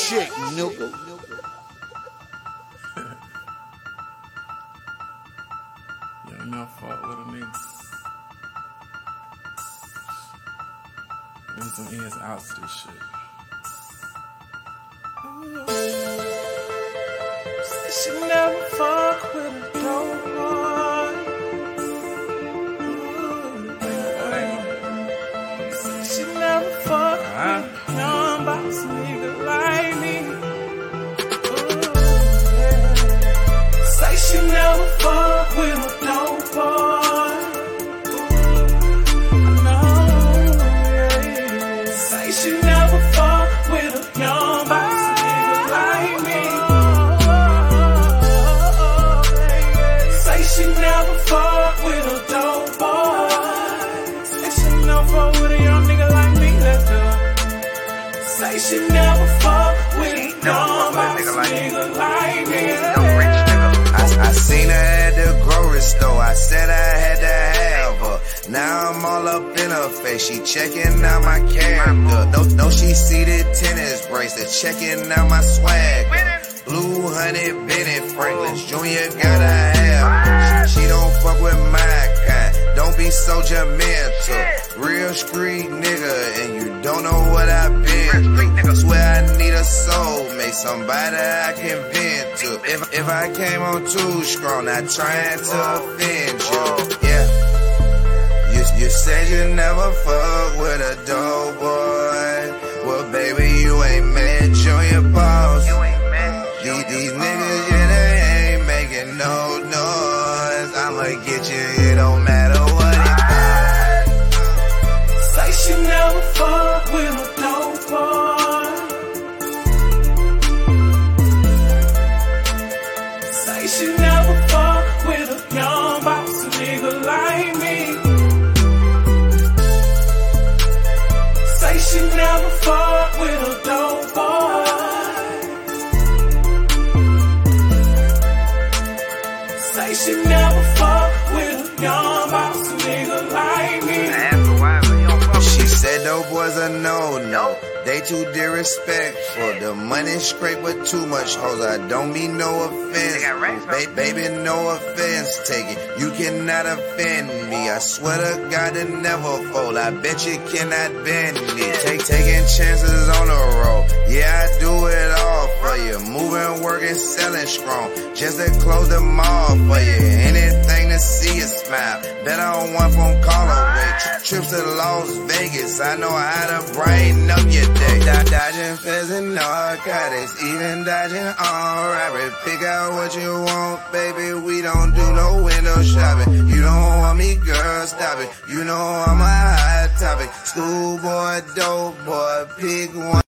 chick, nigga. You don't know fuck with a nigga. Give me some ins and outs to this shit. She never fuck with a dope boy. She never fuck with a young box nigga like me. Say she never fuck with a dope boy. No, yeah. Say she never fuck with a young box nigga like me. Say she never fuck with a dope boy. Say she never fuck with a young nigga like me. Let's go. Say she never fuck with a young box nigga like me. I seen her at the grocery store, I said I had to have her. Now I'm all up in her face, she checking out my character. No, she see the tennis bracelet, checking out my swag. Blue Honey, Benny Franklin's Jr. gotta have. She don't fuck with my kind, don't be so judgmental. Real street nigga, and you don't know what I've been through. Swear I need a soulmate, somebody I can vent to. If I came on too strong, not trying to offend you. Yeah, you said you never fuck with a dope boy. Well, baby, you ain't met Junior Boss. These niggas, yeah, they ain't making no noise. I'ma get you, it don't matter what it does. Say she never fuck with a dope boy. Say she never fuck with a young box nigga like me. Say she never fuck with a dope boy. Say she never fuck with a young box nigga like me. She said those boys are no. They too disrespectful. The money scrape but too much hoes. I don't mean no offense. Baby, no offense taken. You cannot offend me. I swear to God to never fold. I bet you cannot bend me. Taking chances on the road. Yeah, I do it all for you. Moving, working, selling strong. Just to close the mall for you. Anything to see you smile. Bet on one phone call away. Trips to Las Vegas. I know how to brighten up your day. Dodging feds and narcotics. Even dodging all robbery. Pick out what you want, baby. We don't do no window shopping. You don't want me, girl, stop it. You know I'm a hot topic. Schoolboy, dope boy, pick one.